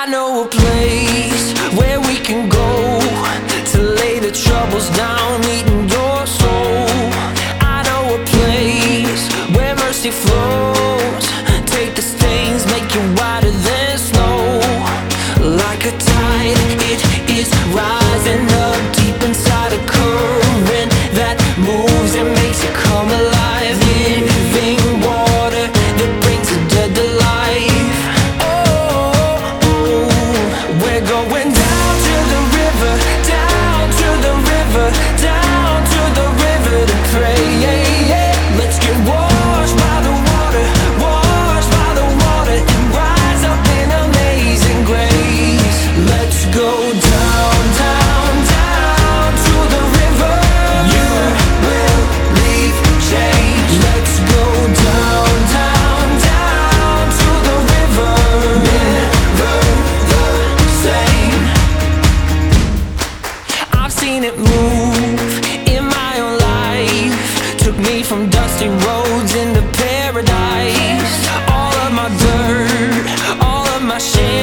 I know a place where we can go to lay the troubles down, eating your soul. I know a place where mercy flows. Take the stains, make you whiter than snow. Like a tide, it is rising up deep inside a current that moves and makes you come alive. Living water that brings the dead to life. We're going down to the river, down to the river, down to the river to pray. Let's get washed by the water, washed by the water, and rise up in amazing grace. Let's go down, down, down to the river. You will leave change. Let's go down, down, down to the river. Never the same. I've seen it move in my own life. Took me from dusty roads into paradise. All of my dirt, all of my shame,